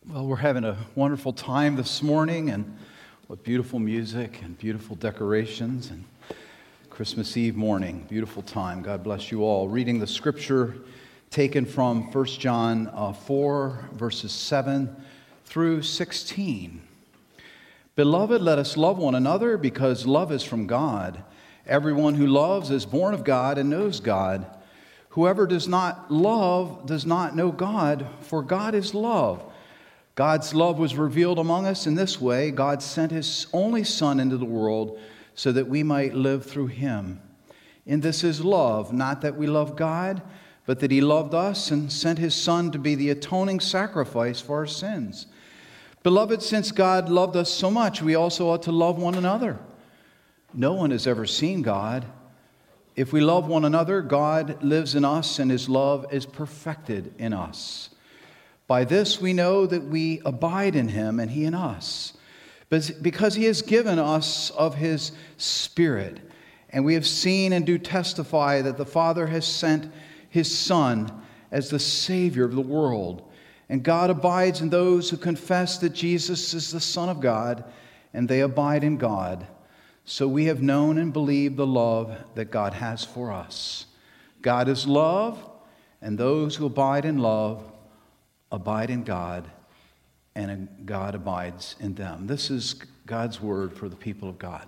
Well, we're having a wonderful time this morning, and what beautiful music and beautiful decorations, and Christmas Eve morning, beautiful time. God bless you all. Reading the scripture taken from 1 John 4, verses 7 through 16. Beloved, let us love one another, because love is from God. Everyone who loves is born of God and knows God. Whoever does not love does not know God, for God is love. God's love was revealed among us in this way. God sent His only Son into the world so that we might live through Him. And this is love, not that we love God, but that He loved us and sent His Son to be the atoning sacrifice for our sins. Beloved, since God loved us so much, we also ought to love one another. No one has ever seen God. If we love one another, God lives in us and His love is perfected in us. By this we know that we abide in Him and He in us, because He has given us of His Spirit. And we have seen and do testify that the Father has sent His Son as the Savior of the world. And God abides in those who confess that Jesus is the Son of God, and they abide in God. So we have known and believed the love that God has for us. God is love, and those who abide in love abide in God, and God abides in them. This is God's word for the people of God.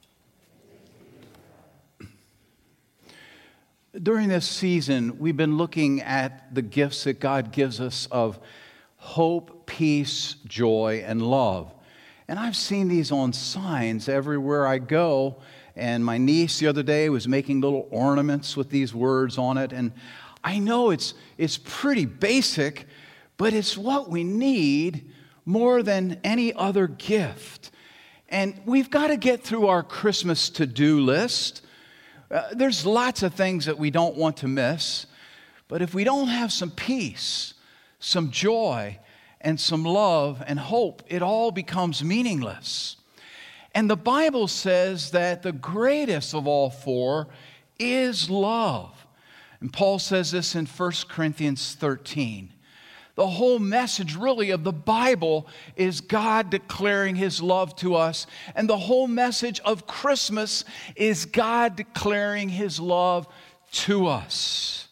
During this season, we've been looking at the gifts that God gives us of hope, peace, joy, and love. And I've seen these on signs everywhere I go. And my niece the other day was making little ornaments with these words on it. And I know it's pretty basic, but it's what we need more than any other gift. And we've got to get through our Christmas to-do list. There's lots of things that we don't want to miss. But if we don't have some peace, some joy, and some love and hope, it all becomes meaningless. And the Bible says that the greatest of all four is love. And Paul says this in 1 Corinthians 13. The whole message, really, of the Bible is God declaring His love to us. And the whole message of Christmas is God declaring His love to us.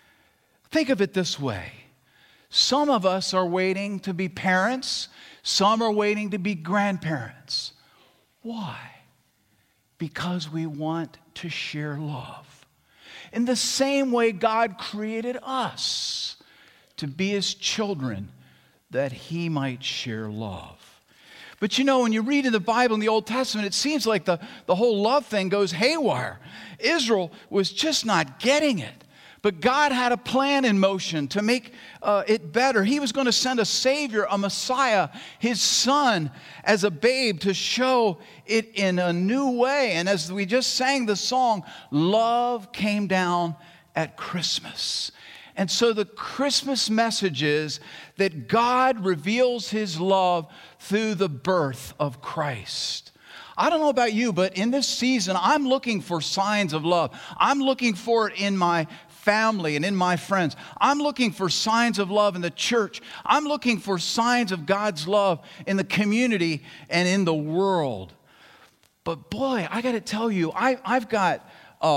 Think of it this way. Some of us are waiting to be parents. Some are waiting to be grandparents. Why? Because we want to share love. In the same way God created us to be His children, that He might share love. But you know, when you read in the Bible in the Old Testament, it seems like the whole love thing goes haywire. Israel was just not getting it. But God had a plan in motion to make it better. He was going to send a Savior, a Messiah, His Son, as a babe to show it in a new way. And as we just sang the song, love came down at Christmas. And so the Christmas message is that God reveals His love through the birth of Christ. I don't know about you, but in this season, I'm looking for signs of love. I'm looking for it in my family and in my friends. I'm looking for signs of love in the church. I'm looking for signs of God's love in the community and in the world. But boy, I got to tell you, I've got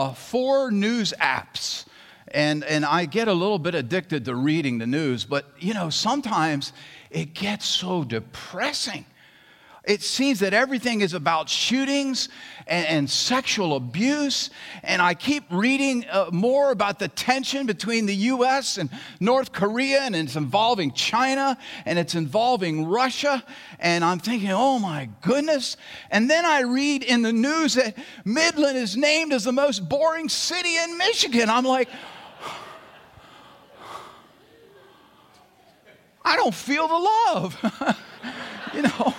4 news apps. And I get a little bit addicted to reading the news, but you know, sometimes it gets so depressing. It seems that everything is about shootings and sexual abuse, and I keep reading more about the tension between the U.S. and North Korea, and it's involving China, and it's involving Russia, and I'm thinking, oh my goodness. And then I read in the news that Midland is named as the most boring city in Michigan. I'm like, I don't feel the love. You know,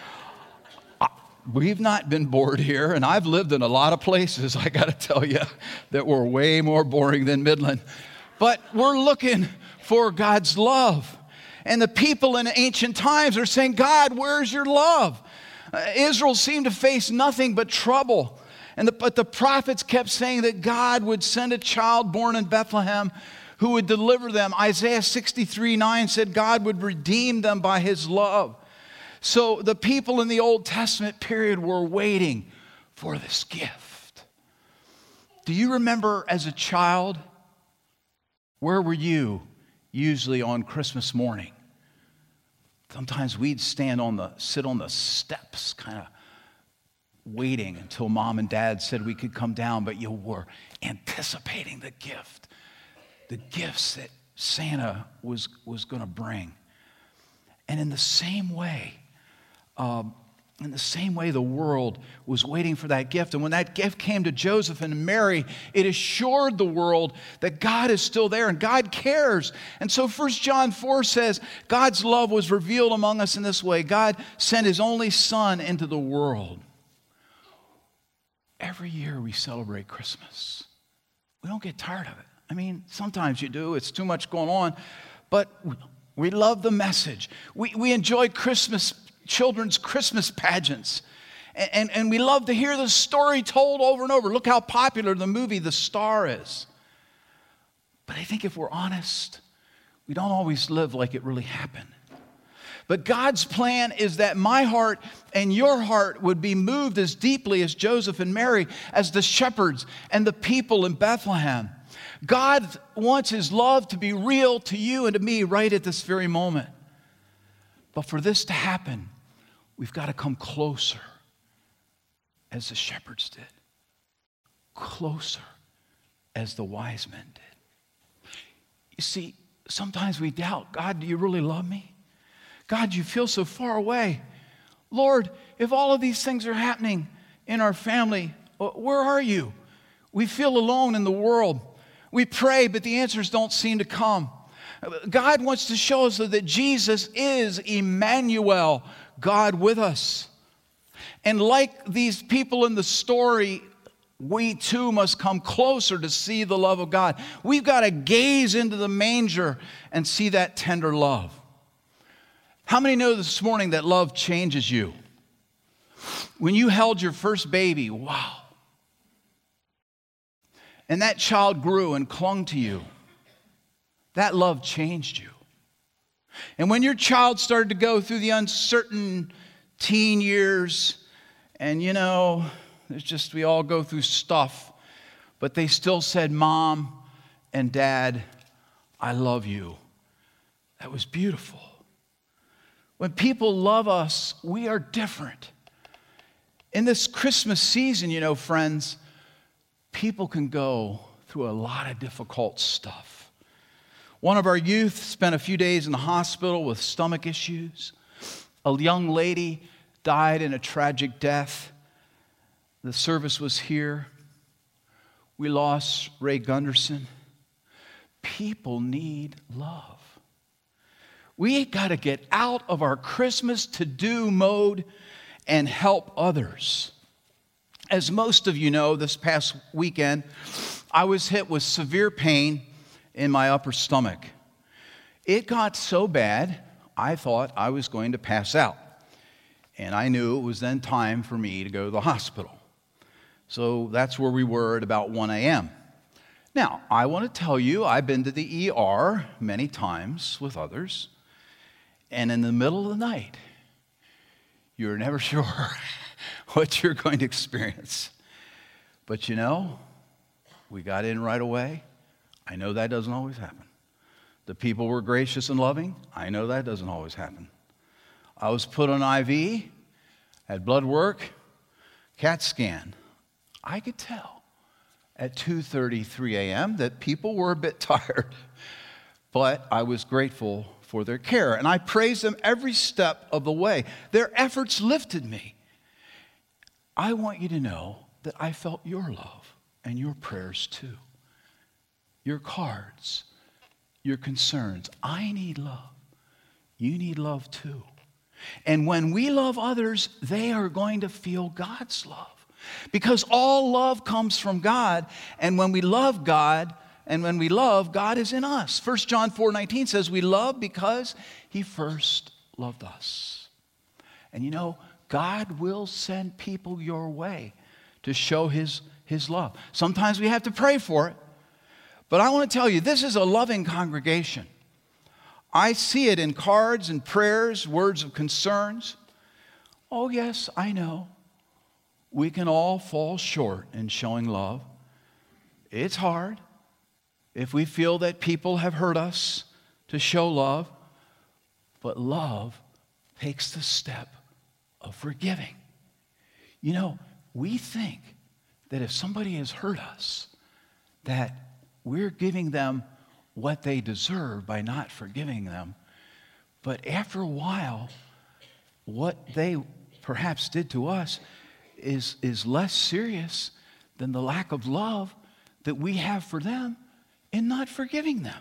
we've not been bored here, and I've lived in a lot of places, I got to tell you, that were way more boring than Midland. But we're looking for God's love. And the people in ancient times are saying, God, where's your love? Israel seemed to face nothing but trouble. But the prophets kept saying that God would send a child born in Bethlehem who would deliver them. Isaiah 63:9 said God would redeem them by his love. So the people in the Old Testament period were waiting for this gift. Do you remember as a child, where were you usually on Christmas morning? Sometimes we'd sit on the steps, kind of waiting until mom and dad said we could come down, but you were anticipating the gifts that Santa was going to bring. And in the same way, the world was waiting for that gift. And when that gift came to Joseph and Mary, it assured the world that God is still there and God cares. And so 1 John 4 says, God's love was revealed among us in this way. God sent his only Son into the world. Every year we celebrate Christmas. We don't get tired of it. I mean, sometimes you do. It's too much going on. But we love the message. We enjoy children's Christmas pageants. And we love to hear the story told over and over. Look how popular the movie The Star is. But I think if we're honest, we don't always live like it really happened. But God's plan is that my heart and your heart would be moved as deeply as Joseph and Mary, as the shepherds and the people in Bethlehem. God wants his love to be real to you and to me right at this very moment. But for this to happen, we've got to come closer as the shepherds did, closer as the wise men did. You see, sometimes we doubt, God, do you really love me? God, you feel so far away. Lord, if all of these things are happening in our family, where are you? We feel alone in the world. We pray, but the answers don't seem to come. God wants to show us that Jesus is Emmanuel, God with us. And like these people in the story, we too must come closer to see the love of God. We've got to gaze into the manger and see that tender love. How many know this morning that love changes you? When you held your first baby, wow. And that child grew and clung to you. That love changed you. And when your child started to go through the uncertain teen years, and we all go through stuff, but they still said, Mom and Dad, I love you. That was beautiful. When people love us, we are different. In this Christmas season, friends, people can go through a lot of difficult stuff. One of our youth spent a few days in the hospital with stomach issues. A young lady died in a tragic death. The service was here. We lost Ray Gunderson. People need love. We got to get out of our Christmas to-do mode and help others. As most of you know, this past weekend, I was hit with severe pain in my upper stomach. It got so bad, I thought I was going to pass out. And I knew it was then time for me to go to the hospital. So that's where we were at about 1 a.m. Now, I want to tell you, I've been to the ER many times with others. And in the middle of the night, you're never sure what you're going to experience. But we got in right away. I know that doesn't always happen. The people were gracious and loving. I know that doesn't always happen. I was put on IV, had blood work, CAT scan. I could tell at 2:33 a.m. that people were a bit tired, but I was grateful for their care, and I praise them every step of the way. Their efforts lifted me. I want you to know that I felt your love and your prayers too. Your cards, your concerns. I need love. You need love too. And when we love others, they are going to feel God's love. Because all love comes from God, and when we love God, and when we love, God is in us. 1 John 4:19 says we love because he first loved us. And God will send people your way to show his love. Sometimes we have to pray for it, But I want to tell you, this is a loving congregation. I see it in cards and prayers, words of concerns. Oh, yes, I know. We can all fall short in showing love. It's hard if we feel that people have hurt us to show love. But love takes the step of forgiving. You know, we think that if somebody has hurt us, that we're giving them what they deserve by not forgiving them. But after a while, what they perhaps did to us is less serious than the lack of love that we have for them in not forgiving them.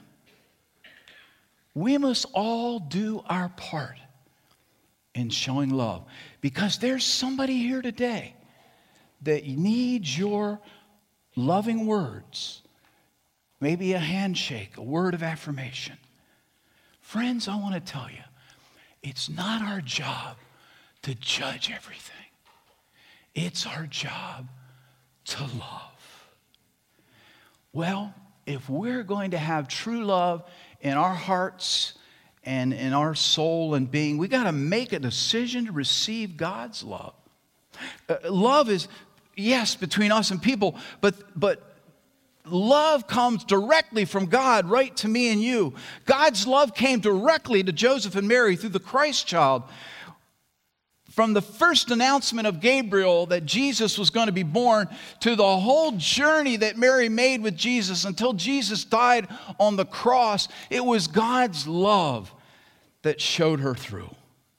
We must all do our part in showing love, because there's somebody here today that needs your loving words, maybe a handshake, a word of affirmation. Friends, I want to tell you, it's not our job to judge everything. It's our job to love. Well, if we're going to have true love in our hearts and in our soul and being, we got to make a decision to receive God's love. Love is, yes, between us and people, but love comes directly from God right to me and you. God's love came directly to Joseph and Mary through the Christ child. From the first announcement of Gabriel that Jesus was going to be born to the whole journey that Mary made with Jesus until Jesus died on the cross, it was God's love that showed her through.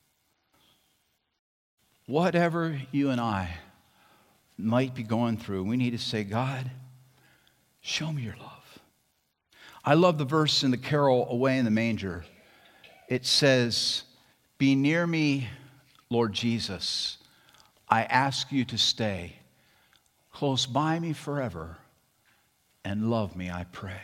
Whatever you and I might be going through, we need to say, God, show me your love. I love the verse in the carol Away in the Manger. It says, be near me, Lord Jesus, I ask you to stay close by me forever and love me, I pray.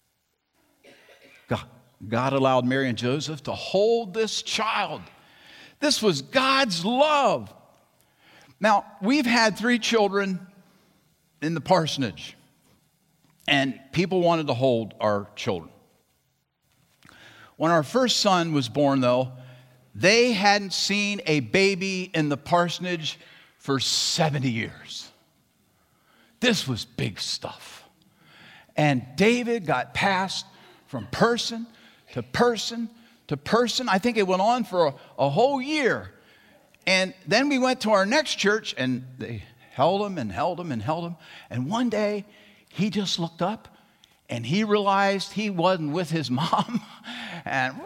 God allowed Mary and Joseph to hold this child. This was God's love. Now, we've had 3 children in the parsonage, and people wanted to hold our children. When our first son was born, though, they hadn't seen a baby in the parsonage for 70 years. This was big stuff. And David got passed from person to person to person. I think it went on for a whole year. And then we went to our next church, and they held him and held him and held him. And one day, he just looked up, and he realized he wasn't with his mom. And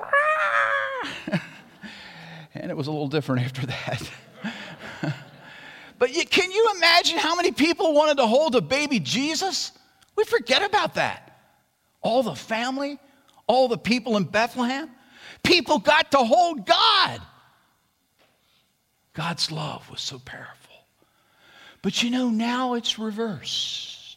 it was a little different after that. But can you imagine how many people wanted to hold a baby Jesus? We forget about that. All the family, all the people in Bethlehem, people got to hold God. God's love was so powerful. But you know, now it's reversed.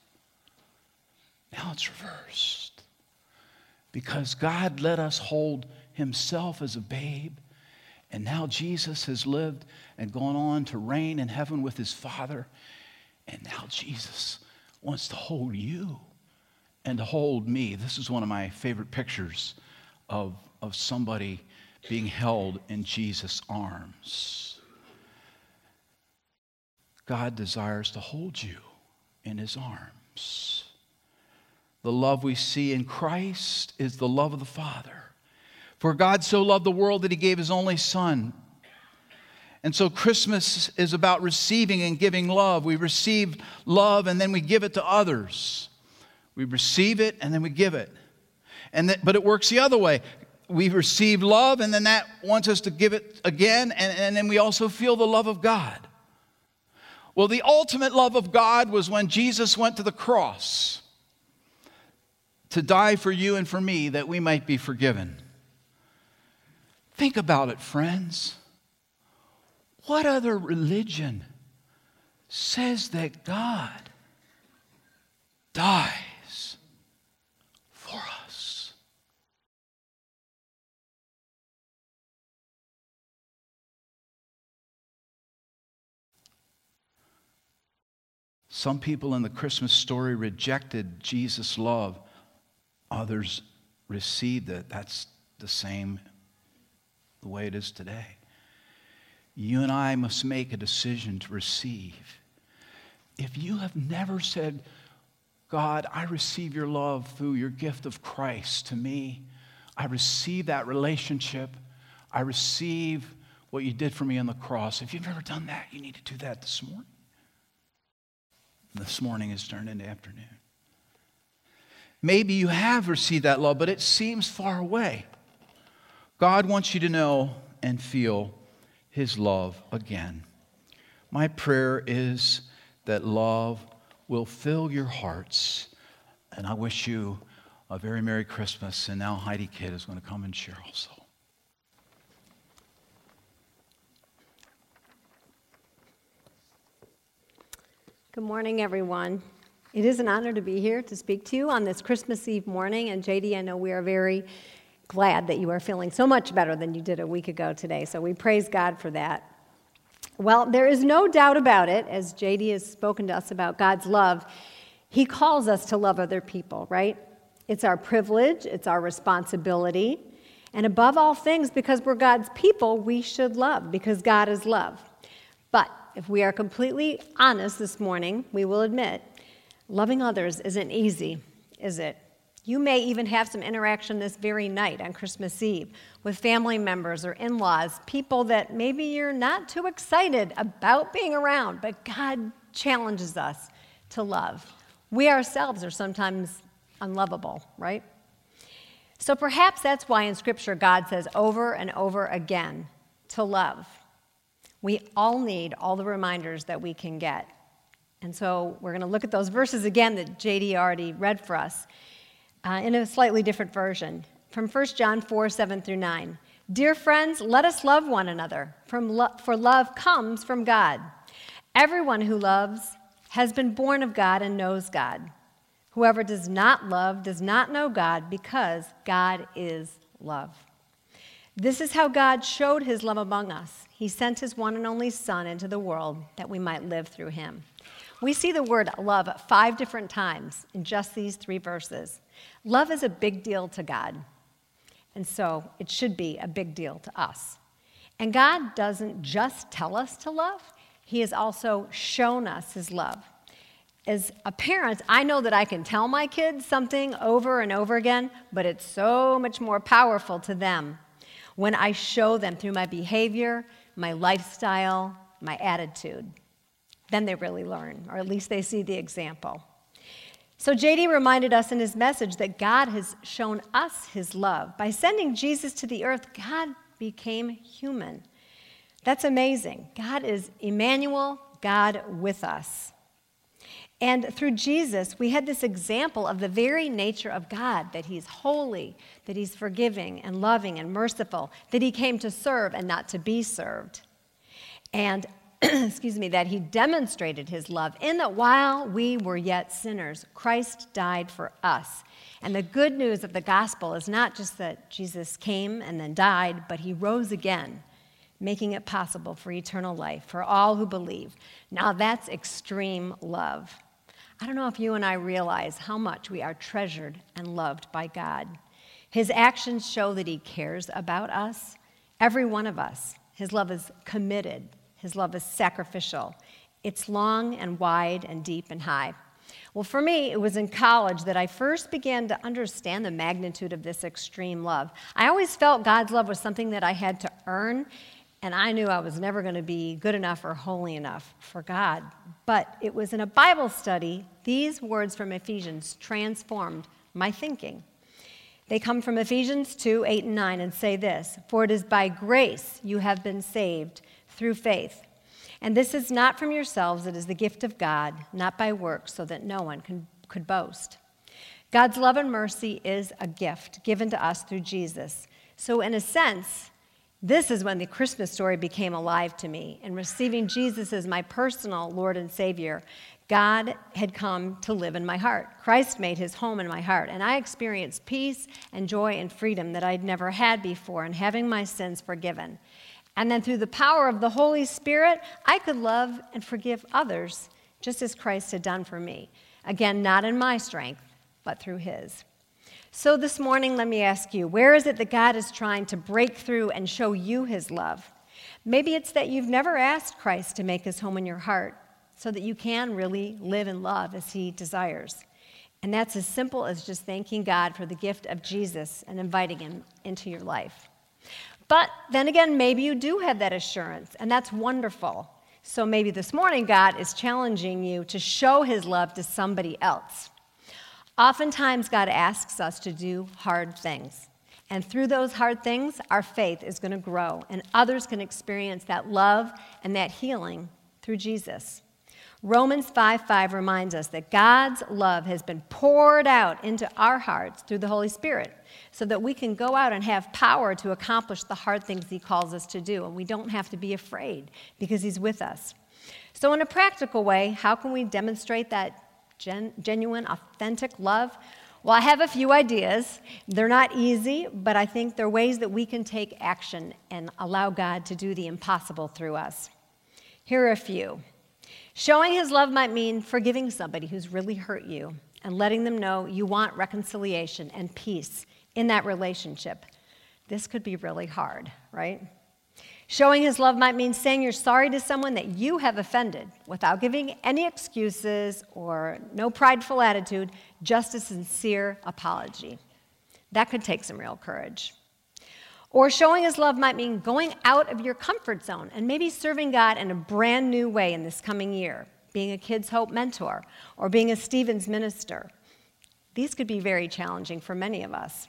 Now it's reversed. Because God let us hold himself as a babe. And now Jesus has lived and gone on to reign in heaven with his Father. And now Jesus wants to hold you and to hold me. This is one of my favorite pictures of somebody being held in Jesus' arms. God desires to hold you in his arms. The love we see in Christ is the love of the Father. For God so loved the world that he gave his only Son. And so Christmas is about receiving and giving love. We receive love and then we give it to others. We receive it and then we give it. But it works the other way. We receive love and then that wants us to give it again, and then we also feel the love of God. Well, the ultimate love of God was when Jesus went to the cross to die for you and for me that we might be forgiven. Think about it, friends. What other religion says that God dies for us? Some people in the Christmas story rejected Jesus' love Others received it. That's the same the way it is today. You and I must make a decision to receive. If you have never said, God, I receive your love through your gift of Christ to me. I receive that relationship. I receive what you did for me on the cross. If you've never done that, you need to do that this morning. This morning has turned into afternoon. Maybe you have received that love, but it seems far away. God wants you to know and feel his love again. My prayer is that love will fill your hearts. And I wish you a very Merry Christmas. And now Heidi Kidd is going to come and share also. Good morning, everyone. It is an honor to be here to speak to you on this Christmas Eve morning. And JD, I know we are very glad that you are feeling so much better than you did a week ago today. So we praise God for that. Well, there is no doubt about it, as JD has spoken to us about God's love, he calls us to love other people, right? It's our privilege, it's our responsibility, and above all things, because we're God's people, we should love, because God is love. But if we are completely honest this morning, we will admit, loving others isn't easy, is it? You may even have some interaction this very night on Christmas Eve with family members or in-laws, people that maybe you're not too excited about being around, but God challenges us to love. We ourselves are sometimes unlovable, right? So perhaps that's why in Scripture God says over and over again to love. We all need all the reminders that we can get. And so we're going to look at those verses again that JD already read for us. In a slightly different version, from 1 John 4, 7 through 9. Dear friends, let us love one another, for love comes from God. Everyone who loves has been born of God and knows God. Whoever does not love does not know God, because God is love. This is how God showed his love among us. He sent his one and only Son into the world that we might live through him. We see the word love 5 different times in just these 3 verses. Love is a big deal to God, and so it should be a big deal to us. And God doesn't just tell us to love, he has also shown us his love. As a parent, I know that I can tell my kids something over and over again, but it's so much more powerful to them when I show them through my behavior, my lifestyle, my attitude. Then they really learn, or at least they see the example. So JD reminded us in his message that God has shown us his love. By sending Jesus to the earth, God became human. That's amazing. God is Emmanuel, God with us. And through Jesus, we had this example of the very nature of God, that he's holy, that he's forgiving and loving and merciful, that he came to serve and not to be served. And that he demonstrated his love in that while we were yet sinners, Christ died for us. And the good news of the gospel is not just that Jesus came and then died, but he rose again, making it possible for eternal life for all who believe. Now that's extreme love. I don't know if you and I realize how much we are treasured and loved by God. His actions show that he cares about us, every one of us. His love is committed. His love is sacrificial. It's long and wide and deep and high. Well, for me, it was in college that I first began to understand the magnitude of this extreme love. I always felt God's love was something that I had to earn, and I knew I was never going to be good enough or holy enough for God. But it was in a Bible study, these words from Ephesians transformed my thinking. They come from Ephesians 2, 8 and 9, and say this: For it is by grace you have been saved through faith. And this is not from yourselves, it is the gift of God, not by works, so that no one could boast. God's love and mercy is a gift given to us through Jesus. So in a sense, this is when the Christmas story became alive to me. In receiving Jesus as my personal Lord and Savior, God had come to live in my heart. Christ made his home in my heart, and I experienced peace and joy and freedom that I'd never had before in having my sins forgiven. And then through the power of the Holy Spirit, I could love and forgive others just as Christ had done for me. Again, not in my strength, but through his. So this morning, let me ask you, where is it that God is trying to break through and show you his love? Maybe it's that you've never asked Christ to make his home in your heart so that you can really live in love as he desires. And that's as simple as just thanking God for the gift of Jesus and inviting him into your life. But then again, maybe you do have that assurance, and that's wonderful. So maybe this morning God is challenging you to show his love to somebody else. Oftentimes, God asks us to do hard things. And through those hard things, our faith is going to grow, and others can experience that love and that healing through Jesus. Romans 5:5 reminds us that God's love has been poured out into our hearts through the Holy Spirit so that we can go out and have power to accomplish the hard things he calls us to do, and we don't have to be afraid because he's with us. So in a practical way, how can we demonstrate that genuine, authentic love? Well, I have a few ideas. They're not easy, but I think they're ways that we can take action and allow God to do the impossible through us. Here are a few. Showing his love might mean forgiving somebody who's really hurt you and letting them know you want reconciliation and peace in that relationship. This could be really hard, right? Showing his love might mean saying you're sorry to someone that you have offended without giving any excuses or no prideful attitude, just a sincere apology. That could take some real courage. Or showing his love might mean going out of your comfort zone and maybe serving God in a brand new way in this coming year, being a Kids Hope mentor or being a Stevens minister. These could be very challenging for many of us.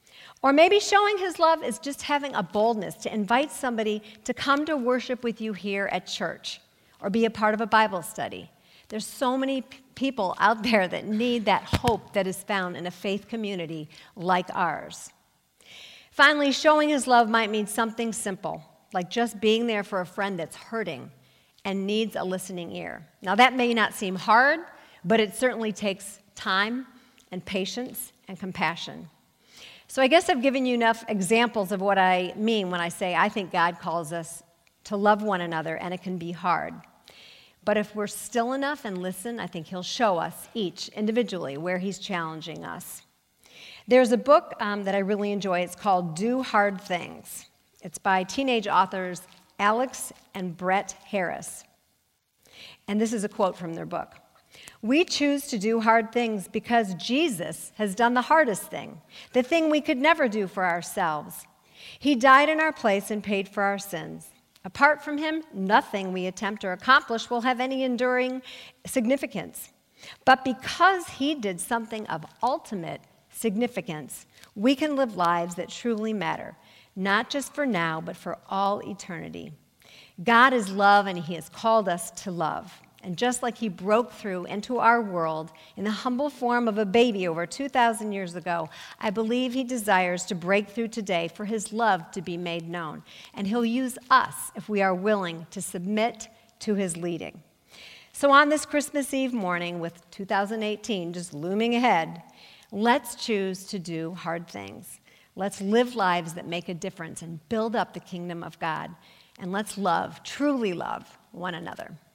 Or maybe showing his love is just having a boldness to invite somebody to come to worship with you here at church or be a part of a Bible study. There's so many people out there that need that hope that is found in a faith community like ours. Finally, showing his love might mean something simple, like just being there for a friend that's hurting and needs a listening ear. Now, that may not seem hard, but it certainly takes time and patience and compassion. So I guess I've given you enough examples of what I mean when I say I think God calls us to love one another, and it can be hard. But if we're still enough and listen, I think he'll show us each individually where he's challenging us. There's a book that I really enjoy. It's called Do Hard Things. It's by teenage authors Alex and Brett Harris. And this is a quote from their book. "We choose to do hard things because Jesus has done the hardest thing, the thing we could never do for ourselves. He died in our place and paid for our sins. Apart from him, nothing we attempt or accomplish will have any enduring significance. But because he did something of ultimate significance, we can live lives that truly matter, not just for now, but for all eternity. God is love, and he has called us to love. And just like he broke through into our world in the humble form of a baby over 2,000 years ago, I believe he desires to break through today for his love to be made known. And he'll use us if we are willing to submit to his leading. So on this Christmas Eve morning, with 2018 just looming ahead, let's choose to do hard things. Let's live lives that make a difference and build up the kingdom of God. And let's love, truly love one another.